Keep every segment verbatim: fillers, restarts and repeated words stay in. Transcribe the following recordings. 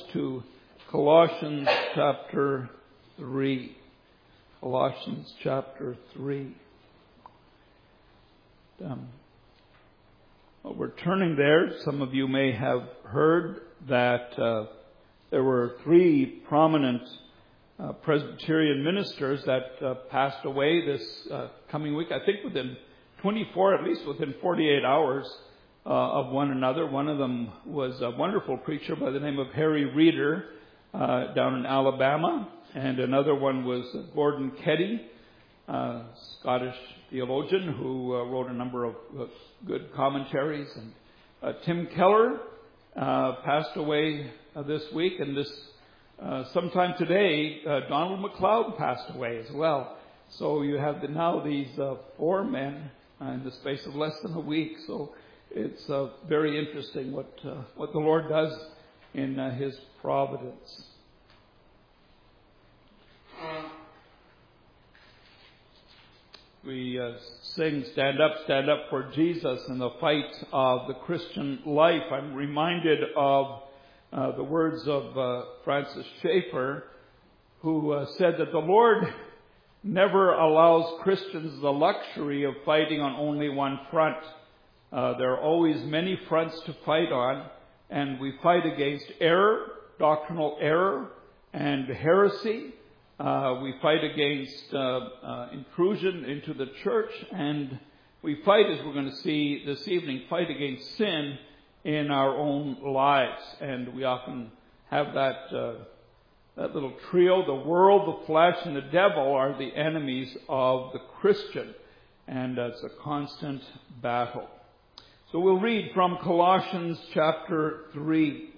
to Colossians chapter three. Colossians chapter three. Um, well, we're turning there. Some of you may have heard that uh, there were three prominent uh, Presbyterian ministers that uh, passed away this uh, coming week. I think within twenty-four, at least within forty-eight hours uh, of one another. One of them was a wonderful preacher by the name of Harry Reeder uh, down in Alabama. And another one was Gordon Keddy, uh, Scottish theologian who uh, wrote a number of uh, good commentaries. And uh, Tim Keller uh, passed away uh, this week. And this uh, sometime today, uh, Donald MacLeod passed away as well. So you have the, now these uh, four men uh, in the space of less than a week. So it's uh, very interesting what uh, what the Lord does in uh, His providence. We uh, sing, "Stand Up, Stand Up for Jesus" in the fight of the Christian life. I'm reminded of uh, the words of uh, Francis Schaeffer, who uh, said that the Lord never allows Christians the luxury of fighting on only one front. Uh, there are always many fronts to fight on, and we fight against error, doctrinal error, and heresy. Uh, we fight against uh, uh, intrusion into the church, and we fight, as we're going to see this evening, fight against sin in our own lives. And we often have that uh, that little trio: the world, the flesh, and the devil are the enemies of the Christian, and uh, it's a constant battle. So we'll read from Colossians chapter three.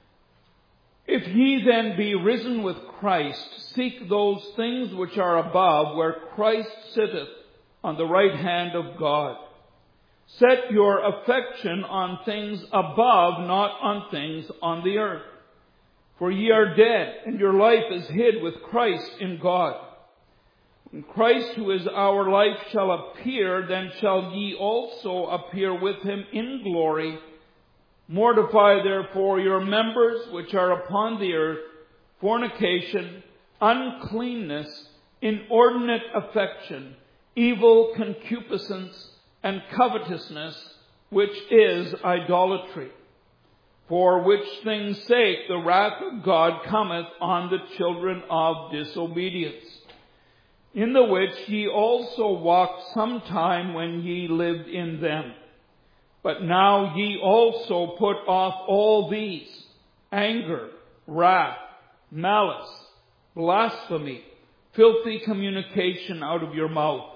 "If ye then be risen with Christ, seek those things which are above, where Christ sitteth on the right hand of God. Set your affection on things above, not on things on the earth. For ye are dead, and your life is hid with Christ in God. When Christ, who is our life, shall appear, then shall ye also appear with him in glory. Mortify therefore your members which are upon the earth, fornication, uncleanness, inordinate affection, evil concupiscence, and covetousness, which is idolatry. For which things' sake the wrath of God cometh on the children of disobedience, in the which ye also walked sometime when ye lived in them. But now ye also put off all these: anger, wrath, malice, blasphemy, filthy communication out of your mouth.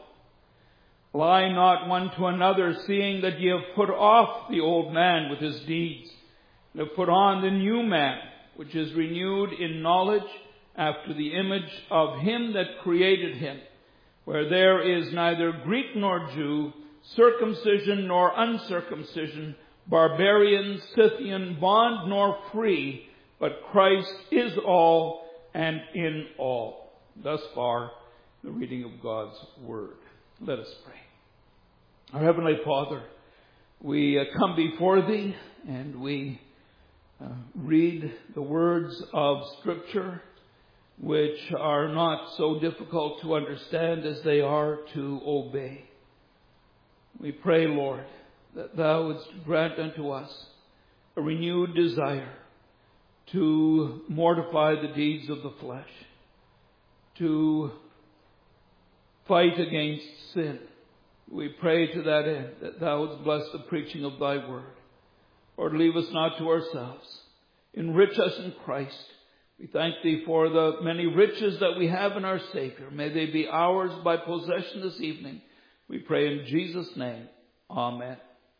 Lie not one to another, seeing that ye have put off the old man with his deeds, and have put on the new man, which is renewed in knowledge after the image of him that created him, where there is neither Greek nor Jew, circumcision nor uncircumcision, barbarian, Scythian, bond nor free, but Christ is all and in all." Thus far, the reading of God's Word. Let us pray. Our Heavenly Father, we uh, come before Thee and we uh, read the words of Scripture, which are not so difficult to understand as they are to obey. We pray, Lord, that Thou wouldst grant unto us a renewed desire to mortify the deeds of the flesh, to fight against sin. We pray to that end that Thou wouldst bless the preaching of Thy word. Lord, leave us not to ourselves. Enrich us in Christ. We thank Thee for the many riches that we have in our Savior. May they be ours by possession this evening. We pray in Jesus' name. Amen.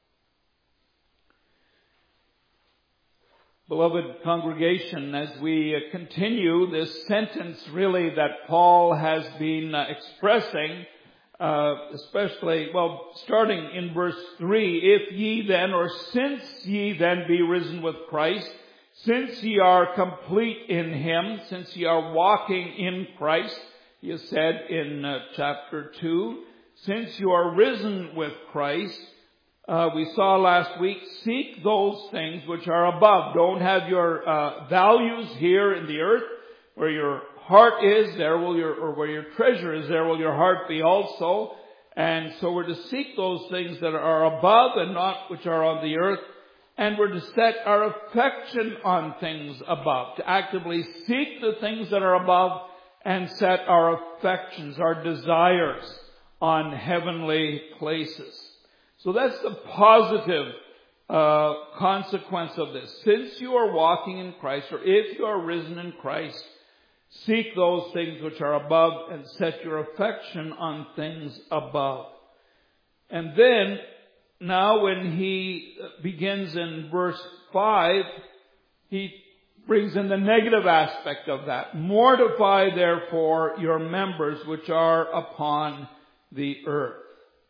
Beloved congregation, as we continue this sentence really that Paul has been expressing, uh, especially, well, starting in verse three, "If ye then, or since ye then be risen with Christ, since ye are complete in Him," since ye are walking in Christ, he has said in uh, chapter two, since you are risen with Christ, uh, we saw last week, seek those things which are above. Don't have your uh, values here in the earth. Where your heart is, there will your, or where your treasure is, there will your heart be also. And so we're to seek those things that are above and not which are on the earth. And we're to set our affection on things above, to actively seek the things that are above and set our affections, our desires on heavenly places. So that's the positive uh, consequence of this. Since you are walking in Christ, or if you are risen in Christ, seek those things which are above and set your affection on things above. And then, now when he begins in verse five, he brings in the negative aspect of that. Mortify therefore your members which are upon the earth.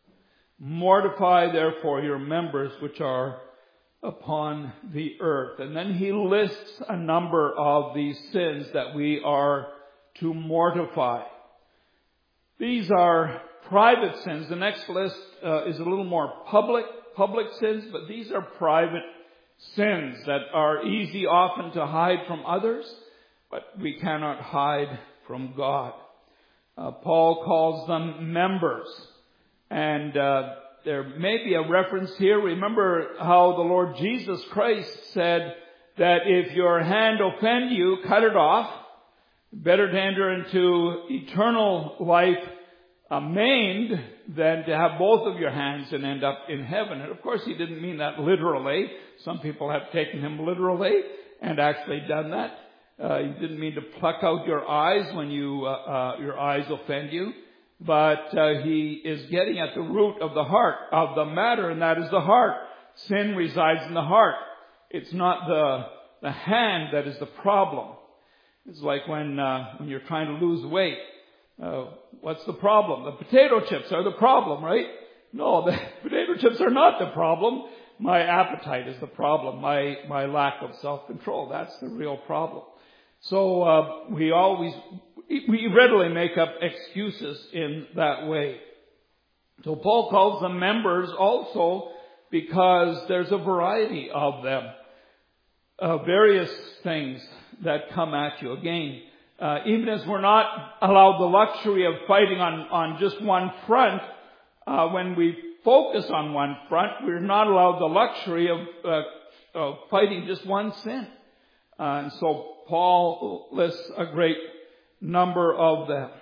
Mortify therefore your members which are upon the earth. And then he lists a number of these sins that we are to mortify. These are private sins. The next list uh, is a little more public, public sins, but these are private sins that are easy often to hide from others, but we cannot hide from God. Uh, Paul calls them members. And uh, there may be a reference here. Remember how the Lord Jesus Christ said that if your hand offend you, cut it off. Better to enter into eternal life uh, maimed than to have both of your hands and end up in heaven. And of course he didn't mean that literally. Some people have taken him literally and actually done that. Uh, he didn't mean to pluck out your eyes when you uh, uh, your eyes offend you. But uh, he is getting at the root of the heart, of the matter, and that is the heart. Sin resides in the heart. It's not the the hand that is the problem. It's like when uh, when you're trying to lose weight. Uh, what's the problem? The potato chips are the problem, right? No, the potato chips are not the problem. My appetite is the problem. My my lack of self-control. That's the real problem. So uh, we always... We readily make up excuses in that way. So Paul calls them members also because there's a variety of them. Uh, various things that come at you. Again, uh, even as we're not allowed the luxury of fighting on, on just one front, uh, when we focus on one front, we're not allowed the luxury of, uh, of fighting just one sin. Uh, and so Paul lists a great number of them.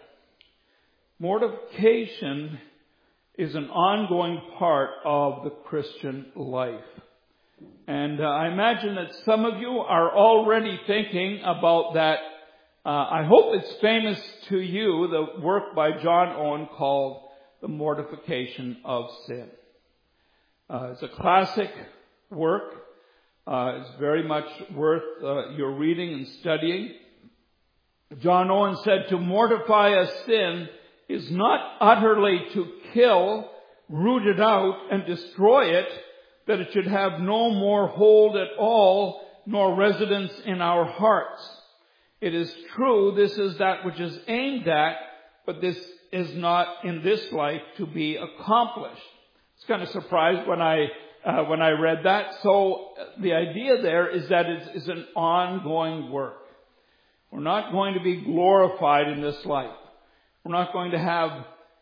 Mortification is an ongoing part of the Christian life. And uh, I imagine that some of you are already thinking about that. Uh, I hope it's famous to you, the work by John Owen called The Mortification of Sin. Uh, it's a classic work. Uh, it's very much worth uh, your reading and studying. John Owen said, to mortify a sin is not utterly to kill, root it out, and destroy it, that it should have no more hold at all, nor residence in our hearts. It is true, this is that which is aimed at, but this is not in this life to be accomplished. I was kind of surprised when I uh, when I read that. So the idea there is that it is an ongoing work. We're not going to be glorified in this life. We're not going to have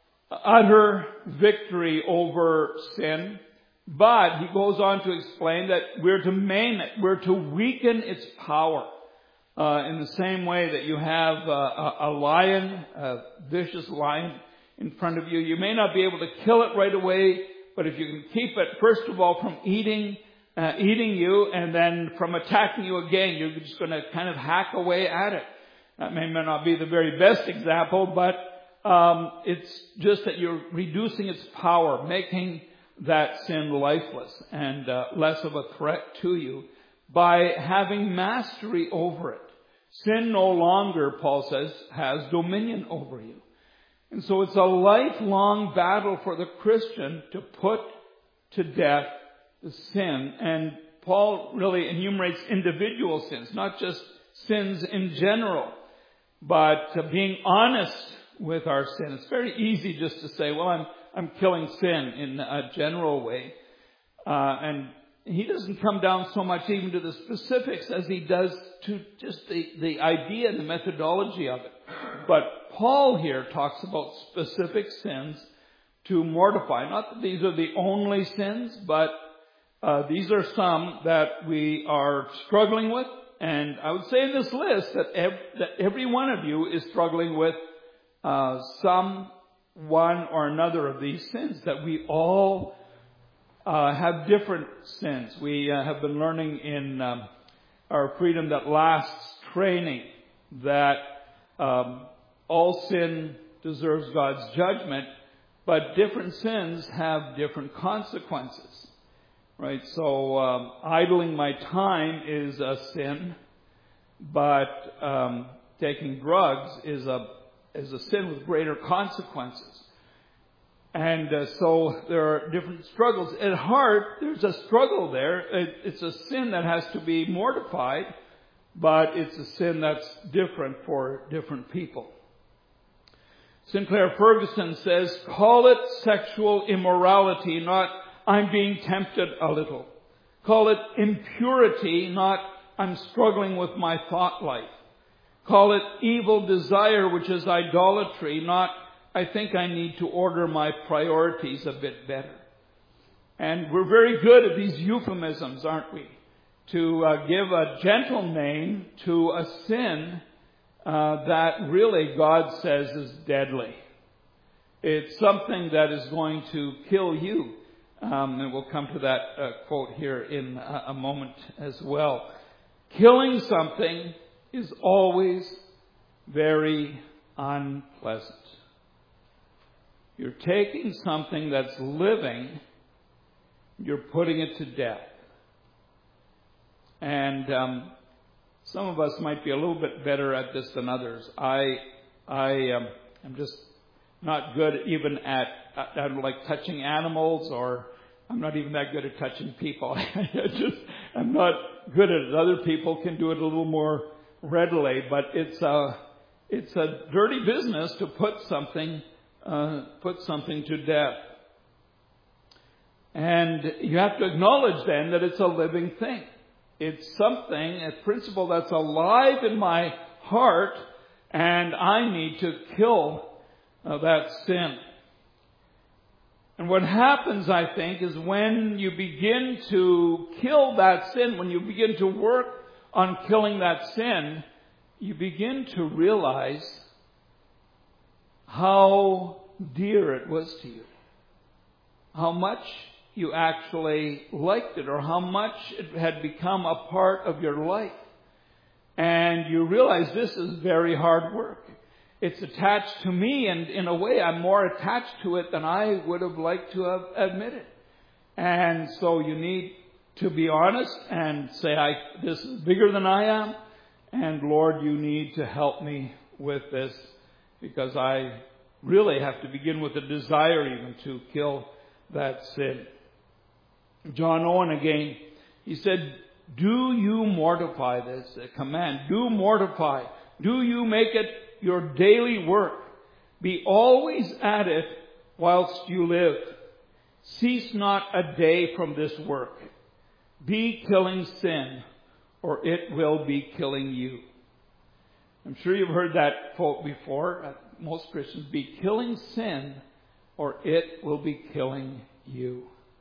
utter victory over sin. But he goes on to explain that we're to maim it. We're to weaken its power. Uh, in the same way that you have uh, a, a lion, a vicious lion in front of you. You may not be able to kill it right away, but if you can keep it, first of all, from eating Uh, eating you, and then from attacking you again, you're just going to kind of hack away at it. That may not be the very best example, but um, it's just that you're reducing its power, making that sin lifeless and uh, less of a threat to you by having mastery over it. Sin no longer, Paul says, has dominion over you. And so it's a lifelong battle for the Christian to put to death the sin. And Paul really enumerates individual sins, not just sins in general, but uh, being honest with our sin. It's very easy just to say, well, I'm I'm killing sin in a general way. Uh, and he doesn't come down so much even to the specifics as he does to just the, the idea and the methodology of it. But Paul here talks about specific sins to mortify. Not that these are the only sins, but uh, these are some that we are struggling with. And I would say in this list that every, that every one of you is struggling with uh, some one or another of these sins, that we all uh, have different sins. We uh, have been learning in um, our Freedom That Lasts training that um, all sin deserves God's judgment, but different sins have different consequences. Right? So um, idling my time is a sin, but um, taking drugs is a is a sin with greater consequences. And uh, so there are different struggles. At heart, there's a struggle there. It, it's a sin that has to be mortified, but it's a sin that's different for different people. Sinclair Ferguson says, call it sexual immorality, not I'm being tempted a little. Call it impurity, not I'm struggling with my thought life. Call it evil desire, which is idolatry, not I think I need to order my priorities a bit better. And we're very good at these euphemisms, aren't we? To uh, give a gentle name to a sin uh, that really God says is deadly. It's something that is going to kill you. Um, and we'll come to that uh, quote here in a, a moment as well. Killing something is always very unpleasant. You're taking something that's living, you're putting it to death. And um, some of us might be a little bit better at this than others. I, I um, am just not good even at, I don't like touching animals, or I'm not even that good at touching people. I just, I'm not good at it. Other people can do it a little more readily, but it's a, it's a dirty business to put something, uh, put something to death. And you have to acknowledge then that it's a living thing. It's something, a principle that's alive in my heart, and I need to kill uh, that sin. And what happens, I think, is when you begin to kill that sin, when you begin to work on killing that sin, you begin to realize how dear it was to you. How much you actually liked it, or how much it had become a part of your life. And you realize this is very hard work. It's attached to me, and in a way I'm more attached to it than I would have liked to have admitted. And so you need to be honest and say, I, this is bigger than I am, and Lord, you need to help me with this, because I really have to begin with a desire even to kill that sin. John Owen again, he said, do you mortify this, a command, do mortify, do you make it your daily work, be always at it whilst you live. Cease not a day from this work. Be killing sin, or it will be killing you. I'm sure you've heard that quote before. Most Christians, be killing sin, or it will be killing you.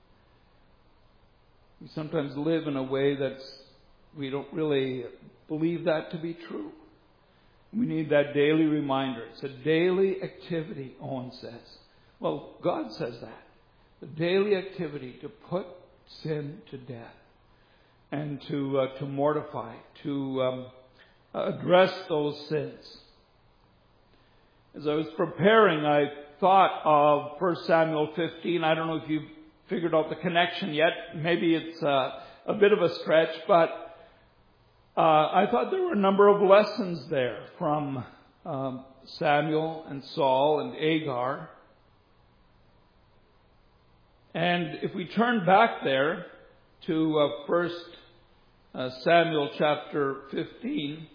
We sometimes live in a way that's, we don't really believe that to be true. We need that daily reminder. It's a daily activity, Owen says. Well, God says that. The daily activity to put sin to death and to uh, to mortify, to um, address those sins. As I was preparing, I thought of First Samuel fifteen. I don't know if you've figured out the connection yet. Maybe it's uh, a bit of a stretch, but Uh, I thought there were a number of lessons there from um, Samuel and Saul and Agar. And if we turn back there to uh, First uh, Samuel chapter fifteen,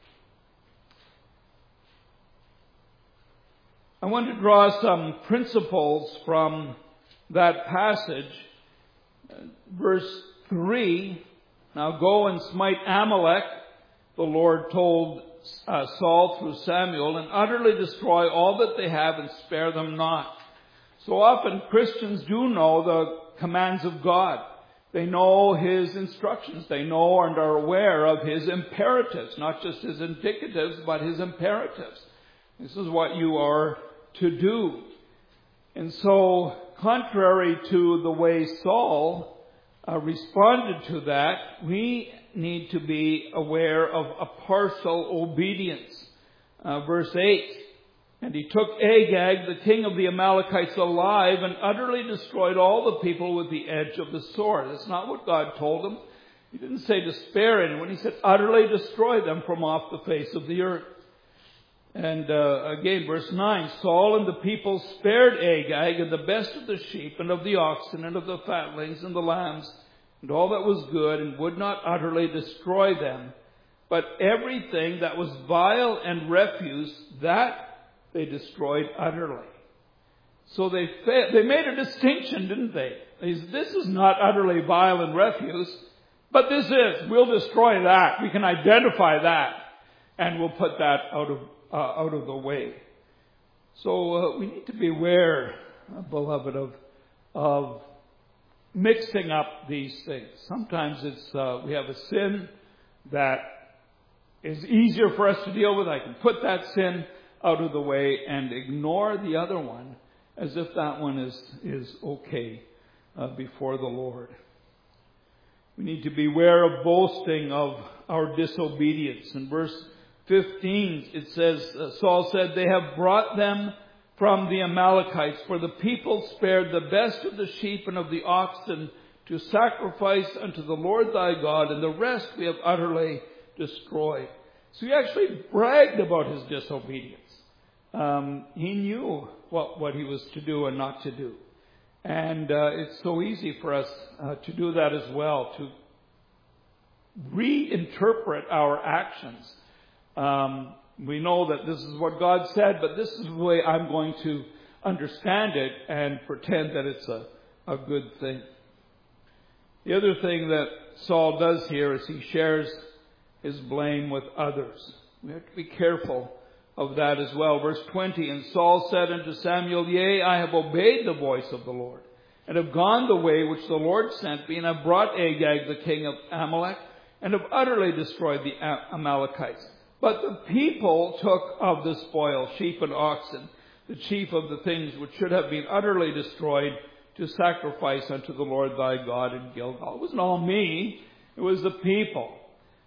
I want to draw some principles from that passage Uh, verse three, now go and smite Amalek, the Lord told uh, Saul through Samuel, and utterly destroy all that they have and spare them not. So often Christians do know the commands of God. They know His instructions. They know and are aware of His imperatives, not just His indicatives, but His imperatives. This is what you are to do. And so, contrary to the way Saul uh, responded to that, we need to be aware of a partial obedience. Uh, verse eight, and he took Agag, the king of the Amalekites, alive and utterly destroyed all the people with the edge of the sword. That's not what God told him. He didn't say to spare anyone. He said utterly destroy them from off the face of the earth. And uh, again, verse nine, Saul and the people spared Agag and the best of the sheep and of the oxen and of the fatlings and the lambs and all that was good, and would not utterly destroy them. But everything that was vile and refuse, that they destroyed utterly. So they fa- they made a distinction, didn't they? They said, this is not utterly vile and refuse, but this is. We'll destroy that. We can identify that, and we'll put that out of uh, out of the way. So uh, we need to be aware, uh, beloved, of of mixing up these things. Sometimes it's uh, we have a sin that is easier for us to deal with. I can put that sin out of the way and ignore the other one as if that one is, is okay uh, before the Lord. We need to beware of boasting of our disobedience. In verse fifteen, it says, uh, Saul said, they have brought them from the Amalekites, for the people spared the best of the sheep and of the oxen to sacrifice unto the Lord thy God, and the rest we have utterly destroyed. So he actually bragged about his disobedience. Um, he knew what, what he was to do and not to do. And uh, it's so easy for us uh, to do that as well, to reinterpret our actions. Um, we know that this is what God said, but this is the way I'm going to understand it and pretend that it's a, a good thing. The other thing that Saul does here is he shares his blame with others. We have to be careful of that as well. Verse twenty, and Saul said unto Samuel, yea, I have obeyed the voice of the Lord, and have gone the way which the Lord sent me, and have brought Agag the king of Amalek, and have utterly destroyed the Amalekites. But the people took of the spoil, sheep and oxen, the chief of the things which should have been utterly destroyed, to sacrifice unto the Lord thy God in Gilgal. It wasn't all me, it was the people.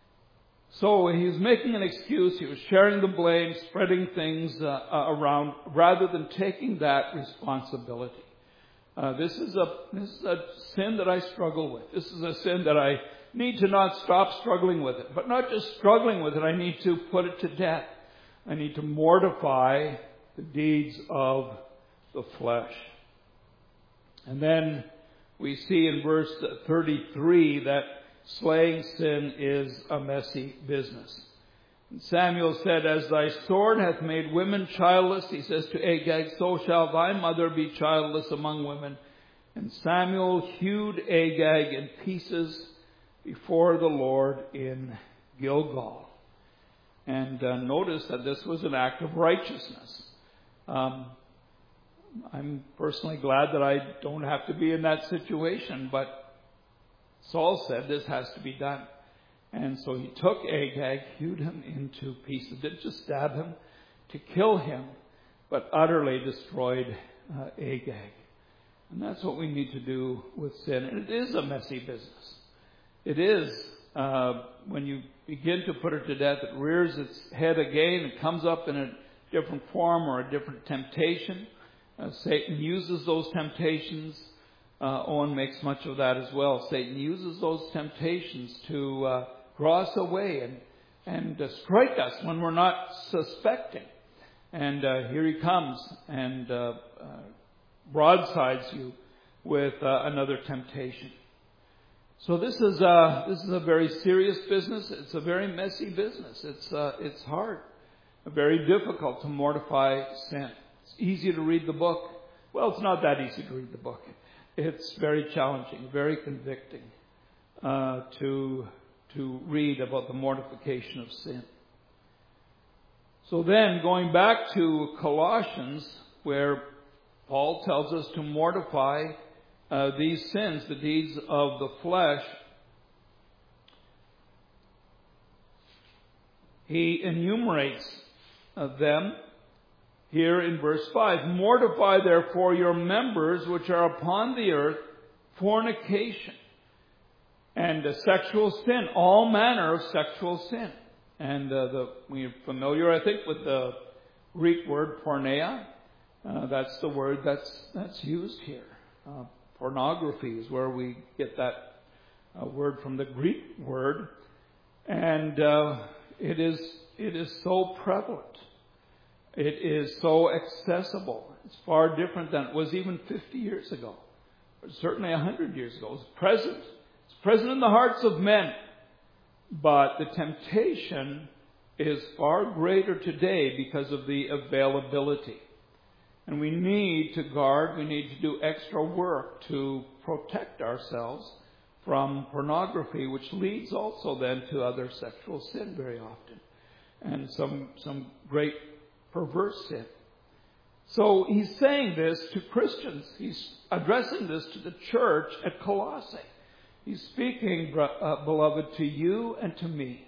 So he was making an excuse, he was sharing the blame, spreading things uh, around, rather than taking that responsibility. Uh, this is a this is a sin that I struggle with. This is a sin that I need to not stop struggling with it. But not just struggling with it, I need to put it to death. I need to mortify the deeds of the flesh. And then we see in verse thirty-three that slaying sin is a messy business. And Samuel said, as thy sword hath made women childless, he says to Agag, so shall thy mother be childless among women. And Samuel hewed Agag in pieces before the Lord in Gilgal. And uh, notice that this was an act of righteousness. Um, I'm personally glad that I don't have to be in that situation, but Saul said this has to be done. And so he took Agag, hewed him into pieces, didn't just stab him to kill him, but utterly destroyed uh, Agag. And that's what we need to do with sin. And it is a messy business. It is, uh, when you begin to put it to death, it rears its head again. It comes up in a different form or a different temptation. Uh, Satan uses those temptations. Uh, Owen makes much of that as well. Satan uses those temptations to uh, draw us away and, and uh, strike us when we're not suspecting. And uh, here he comes and uh, uh, broadsides you with uh, another temptation. So this is a, this is a very serious business. It's a very messy business. It's uh, it's hard, very difficult to mortify sin. It's easy to read the book. Well, it's not that easy to read the book. it's very challenging, very convicting uh, to, to read about the mortification of sin. So then, going back to Colossians, where Paul tells us to mortify uh, these sins, the deeds of the flesh, he enumerates uh, them here in verse five. Mortify therefore your members which are upon the earth, fornication and uh, sexual sin, all manner of sexual sin. And uh, the, we're familiar, I think, with the Greek word porneia. Uh, that's the word that's that's used here. Uh, pornography is where we get that uh, word from the Greek word, and uh, it is it is so prevalent. It is so accessible. It's far different than it was even fifty years ago, or certainly a hundred years ago. It's present. It's present in the hearts of men, but the temptation is far greater today because of the availability. And we need to guard, we need to do extra work to protect ourselves from pornography, which leads also then to other sexual sin very often. And some, some great perverse sin. So he's saying this to Christians. He's addressing this to the church at Colossae. He's speaking, uh, beloved, to you and to me,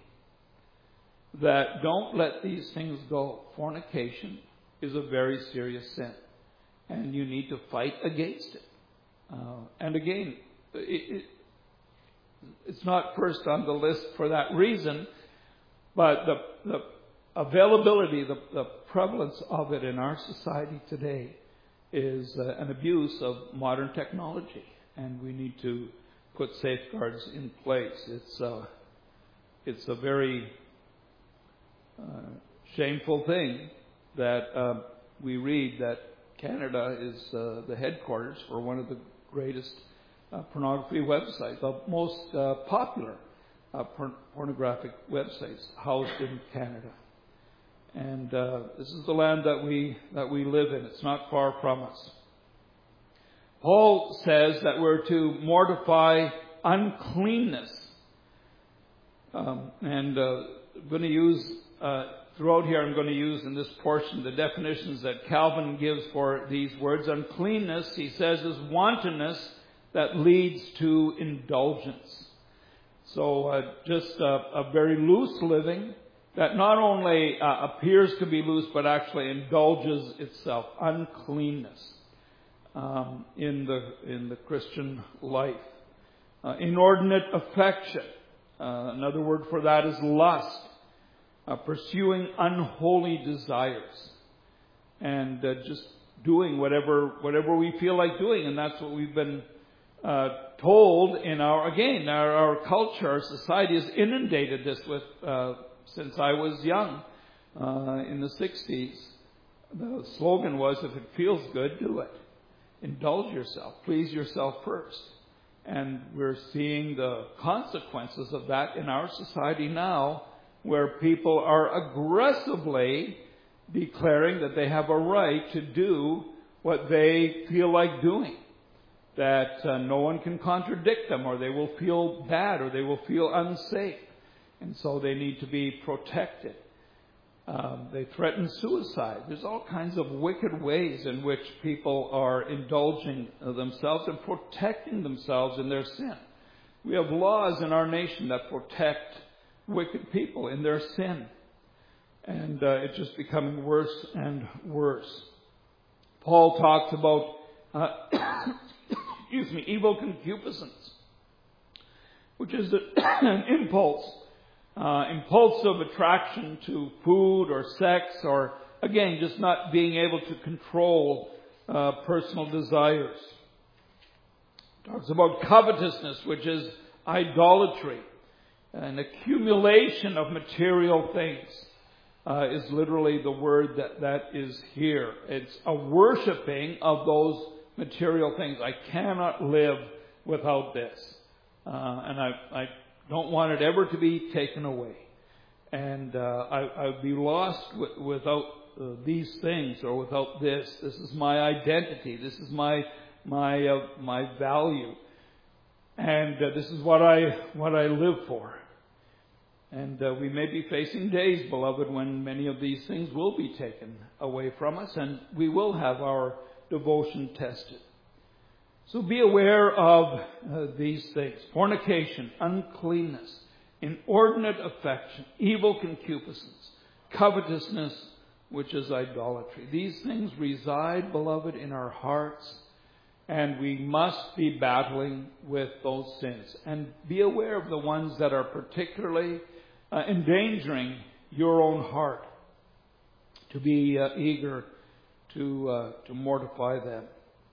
that don't let these things go. Fornication is a very serious sin, and you need to fight against it. Uh, and again, it, it, it's not first on the list for that reason, but the, the availability, the, the prevalence of it in our society today is uh, an abuse of modern technology, and we need to put safeguards in place. It's uh, it's a very uh, shameful thing that uh, we read that Canada is uh, the headquarters for one of the greatest uh, pornography websites, the most uh, popular uh, por- pornographic websites housed in Canada. And uh, this is the land that we that we live in. It's not far from us. Paul says that we're to mortify uncleanness. Um, and uh, I'm going to use, uh, throughout here, I'm going to use in this portion the definitions that Calvin gives for these words. Uncleanness, he says, is wantonness that leads to indulgence. So uh, just uh, a very loose living that not only uh, appears to be loose, but actually indulges itself. Uncleanness. Um, in the in the Christian life. Uh, inordinate affection. Uh, another word for that is lust. Uh, pursuing unholy desires. And uh, just doing whatever whatever we feel like doing. And that's what we've been uh, told in our, again, our, our culture, our society has inundated this with, uh, since I was young, uh, in the sixties. The slogan was, if it feels good, do it. Indulge yourself. Please yourself first. And we're seeing the consequences of that in our society now, where people are aggressively declaring that they have a right to do what they feel like doing. That uh, no one can contradict them, or they will feel bad, or they will feel unsafe. And so they need to be protected. Um, they threaten suicide. There's all kinds of wicked ways in which people are indulging themselves and protecting themselves in their sin. We have laws in our nation that protect wicked people in their sin. And uh, it's just becoming worse and worse. Paul talks about, uh, excuse me, evil concupiscence, which is an impulse. Uh, impulsive attraction to food or sex, or again, just not being able to control uh, personal desires. Talks about covetousness, which is idolatry. An accumulation of material things uh, is literally the word that, that is here. It's a worshiping of those material things. I cannot live without this. Uh, and I, I don't want it ever to be taken away. And uh, I, I would be lost w- without uh, these things, or without this. This is my identity. This is my my uh, my value. And uh, this is what I what I live for. And uh, we may be facing days, beloved, when many of these things will be taken away from us, and we will have our devotion tested. So be aware of uh, these things: fornication, uncleanness, inordinate affection, evil concupiscence, covetousness, which is idolatry. These things reside, beloved, in our hearts, and we must be battling with those sins. And be aware of the ones that are particularly uh, endangering your own heart, to be uh, eager to uh, to mortify them.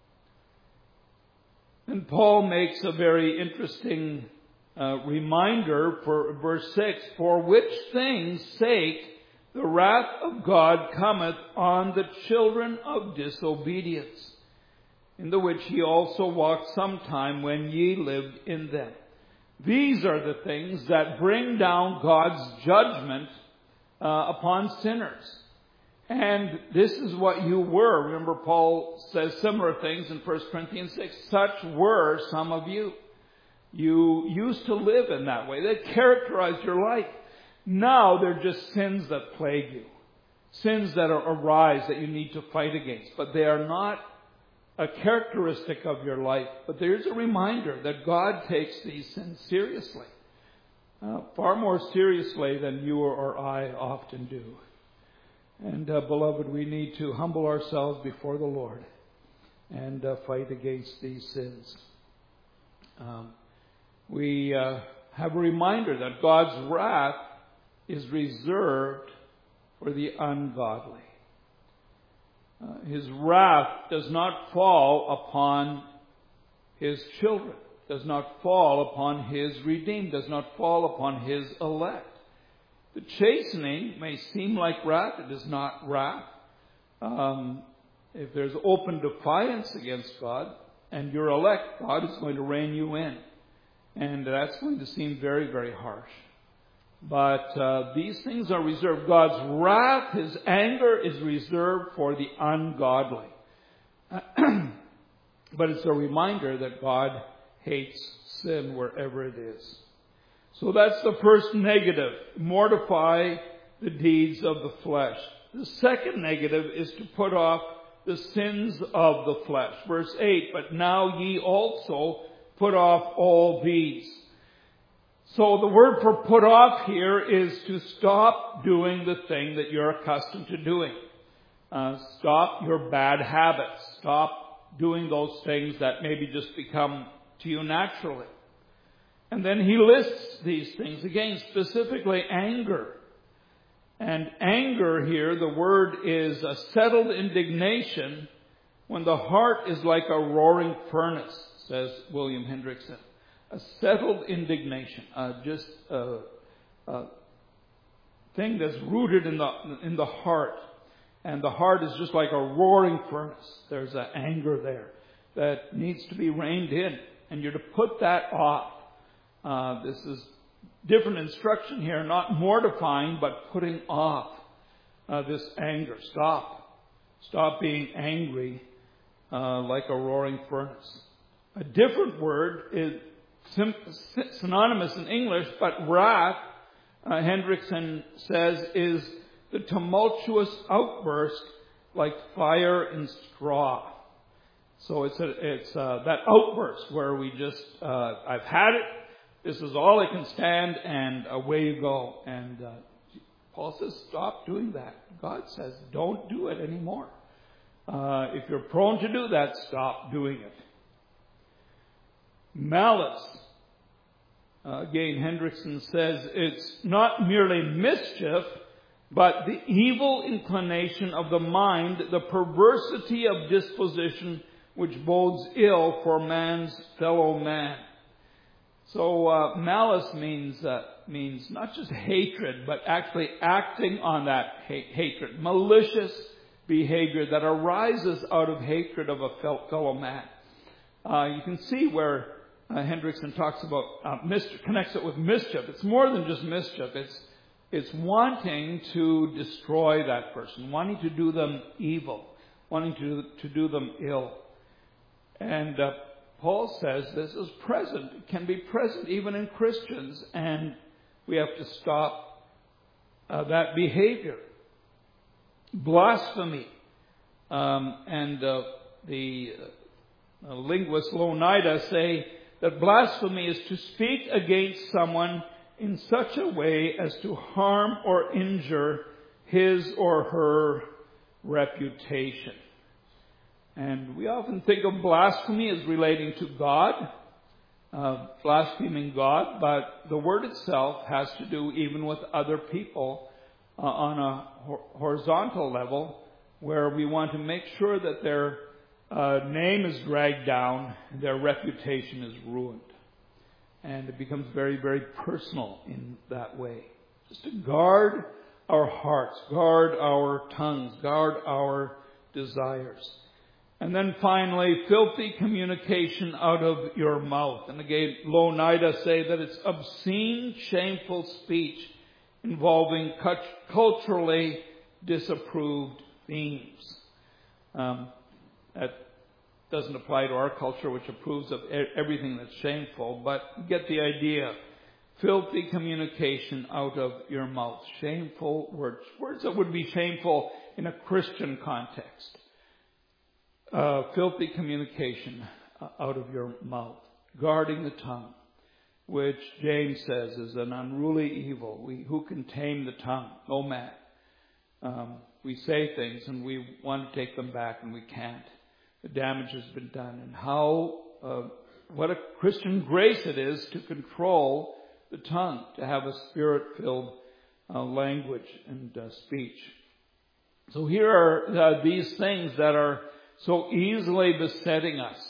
And Paul makes a very interesting uh, reminder for verse six, for which things' sake the wrath of God cometh on the children of disobedience, in the which ye also walked sometime when ye lived in them. These are the things that bring down God's judgment uh, upon sinners. And this is what you were. Remember, Paul says similar things in First Corinthians six. Such were some of you. You used to live in that way. They characterized your life. Now they're just sins that plague you. Sins that are, arise that you need to fight against. But they are not a characteristic of your life. But there's a reminder that God takes these sins seriously. Uh, far more seriously than you or I often do. And uh, beloved, we need to humble ourselves before the Lord and uh, fight against these sins. Um, we uh, have a reminder that God's wrath is reserved for the ungodly. Uh, his wrath does not fall upon His children, does not fall upon His redeemed, does not fall upon His elect. The chastening may seem like wrath. It is not wrath. Um, if there's open defiance against God and you're elect, God is going to rein you in. And that's going to seem very, very harsh. But uh, these things are reserved. God's wrath, His anger is reserved for the ungodly. But it's a reminder that God hates sin wherever it is. So that's the first negative. Mortify the deeds of the flesh. The second negative is to put off the sins of the flesh. Verse eight, but now ye also put off all these. So the word for put off here is to stop doing the thing that you're accustomed to doing. Uh, stop your bad habits. Stop doing those things that maybe just become to you naturally. And then he lists these things again, specifically anger. And anger here, the word is a settled indignation when the heart is like a roaring furnace, says William Hendrickson. A settled indignation, uh, just a, a thing that's rooted in the in the heart. And the heart is just like a roaring furnace. There's an anger there that needs to be reined in. And you're to put that off. Uh, this is different instruction here, not mortifying, but putting off uh, this anger. Stop. Stop being angry uh, like a roaring furnace. A different word is sim- synonymous in English, but wrath, uh, Hendrickson says, is the tumultuous outburst like fire in straw. So it's a, it's uh, that outburst where we just, uh, I've had it. This is all I can stand, and away you go. And uh, Paul says, stop doing that. God says, don't do it anymore. Uh, if you're prone to do that, stop doing it. Malice. Uh, again, Hendrickson says it's not merely mischief, but the evil inclination of the mind, the perversity of disposition, which bodes ill for man's fellow man. So uh, malice means uh, means not just hatred, but actually acting on that ha- hatred. Malicious behavior that arises out of hatred of a fellow man. Uh, you can see where uh, Hendrickson talks about uh, mischief, connects it with mischief. It's more than just mischief. It's it's wanting to destroy that person, wanting to do them evil, wanting to to do them ill. And uh, Paul says this is present. It can be present even in Christians, and we have to stop uh, that behavior. Blasphemy. Um, and uh, the uh, linguist Louw-Nida say that blasphemy is to speak against someone in such a way as to harm or injure his or her reputation. And we often think of blasphemy as relating to God, uh, blaspheming God, but the word itself has to do even with other people uh, on a ho- horizontal level, where we want to make sure that their uh, name is dragged down, their reputation is ruined. And it becomes very, very personal in that way. Just to guard our hearts, guard our tongues, guard our desires. And then finally, filthy communication out of your mouth. And again, Louw-Nida say that it's obscene, shameful speech involving culturally disapproved themes. Um, that doesn't apply to our culture, which approves of everything that's shameful, but you get the idea. Filthy communication out of your mouth. Shameful words. Words that would be shameful in a Christian context. Uh, filthy communication out of your mouth. Guarding the tongue, which James says is an unruly evil. We, who can tame the tongue? No man. Um, we say things and we want to take them back and we can't. The damage has been done. And how, uh, what a Christian grace it is to control the tongue, to have a spirit-filled uh, language and uh, speech. So here are uh, these things that are so easily besetting us,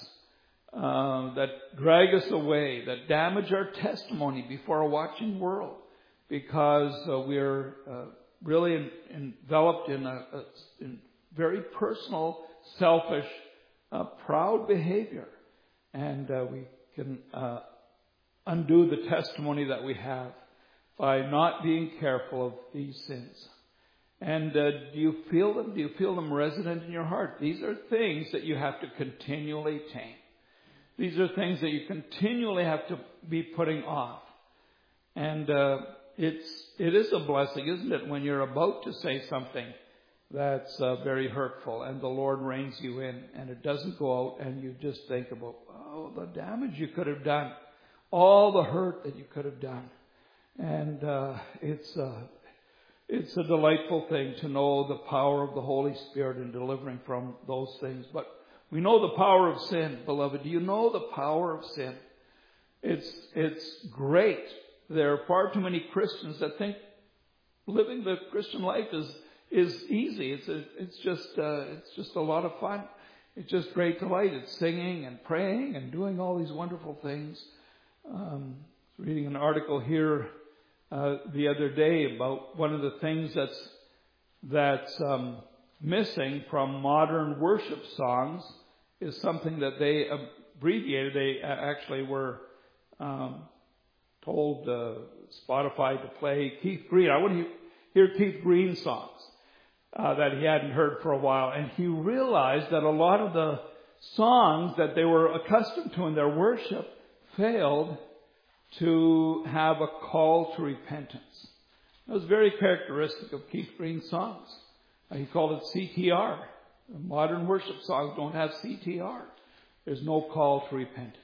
uh, that drag us away, that damage our testimony before a watching world, because uh, we're uh, really in, enveloped in a, a in very personal, selfish, uh, proud behavior. And uh, we can uh, undo the testimony that we have by not being careful of these sins. And uh, do you feel them? Do you feel them resident in your heart? These are things that you have to continually tame. These are things that you continually have to be putting off. And uh, it's it is a blessing, isn't it, when you're about to say something that's uh, very hurtful and the Lord reins you in and it doesn't go out and you just think about, oh, the damage you could have done, all the hurt that you could have done. And uh, it's uh, it's a delightful thing to know the power of the Holy Spirit in delivering from those things. But we know the power of sin, beloved. Do you know the power of sin? It's it's great. There are far too many Christians that think living the Christian life is is easy. It's a, it's just uh, it's just a lot of fun. It's just great delight. It's singing and praying and doing all these wonderful things. Um, I was reading an article here uh, the other day about one of the things that's that's um, missing from modern worship songs is something that they abbreviated. They actually were um, told uh, Spotify to play Keith Green. I want to hear Keith Green songs uh, that he hadn't heard for a while. And he realized that a lot of the songs that they were accustomed to in their worship failed to have a call to repentance. That was very characteristic of Keith Green's songs. Uh, he called it C T R. Modern worship songs don't have C T R. There's no call to repentance.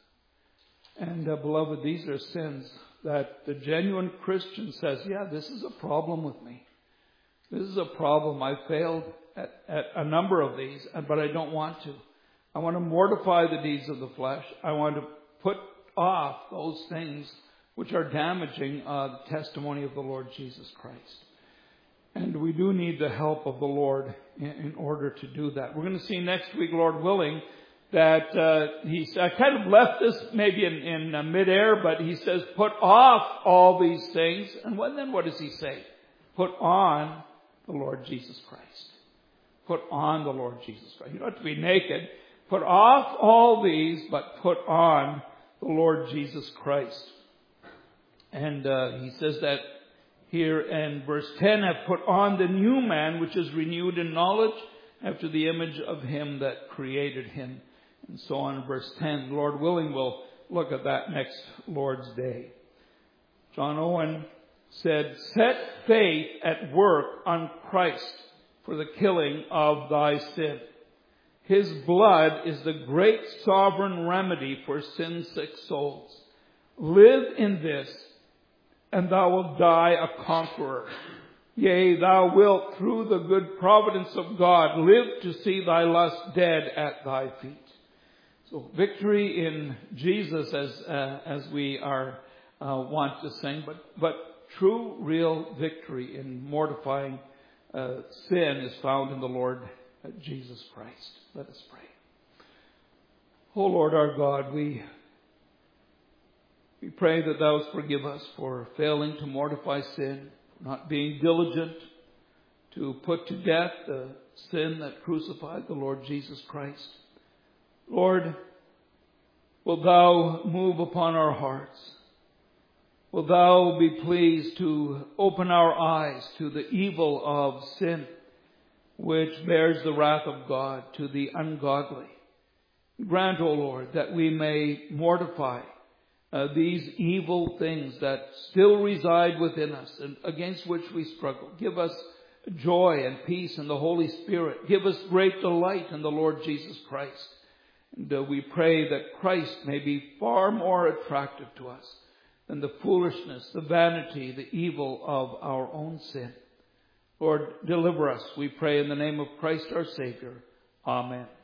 And uh, beloved, these are sins that the genuine Christian says, yeah, this is a problem with me. This is a problem. I failed at, at a number of these, but I don't want to. I want to mortify the deeds of the flesh. I want to put off those things which are damaging uh, the testimony of the Lord Jesus Christ. And we do need the help of the Lord in, in order to do that. We're going to see next week, Lord willing, that uh, he's I kind of left this maybe in, in uh, midair, but he says, put off all these things. And what, then what does he say? Put on the Lord Jesus Christ. Put on the Lord Jesus Christ. You don't have to be naked. Put off all these, but put on the Lord Jesus Christ. And uh, he says that here in verse ten, have put on the new man, which is renewed in knowledge after the image of him that created him And so on in verse ten. Lord willing, we'll look at that next Lord's Day. John Owen said, set faith at work on Christ for the killing of thy sin. His blood is the great sovereign remedy for sin-sick souls. Live in this, and thou wilt die a conqueror. Yea, thou wilt, through the good providence of God, live to see thy lust dead at thy feet. So victory in Jesus, as uh, as we are uh, want to sing, but but true, real victory in mortifying uh, sin is found in the Lord uh, Jesus Christ. Let us pray. O Lord our God, we we pray that thou forgive us for failing to mortify sin, not being diligent to put to death the sin that crucified the Lord Jesus Christ. Lord, wilt thou move upon our hearts? Wilt thou be pleased to open our eyes to the evil of sin, which bears the wrath of God to the ungodly? Grant, O Lord, that we may mortify uh, these evil things that still reside within us and against which we struggle. Give us joy and peace in the Holy Spirit. Give us great delight in the Lord Jesus Christ. And uh, we pray that Christ may be far more attractive to us than the foolishness, the vanity, the evil of our own sin. Lord, deliver us, we pray in the name of Christ our Savior. Amen.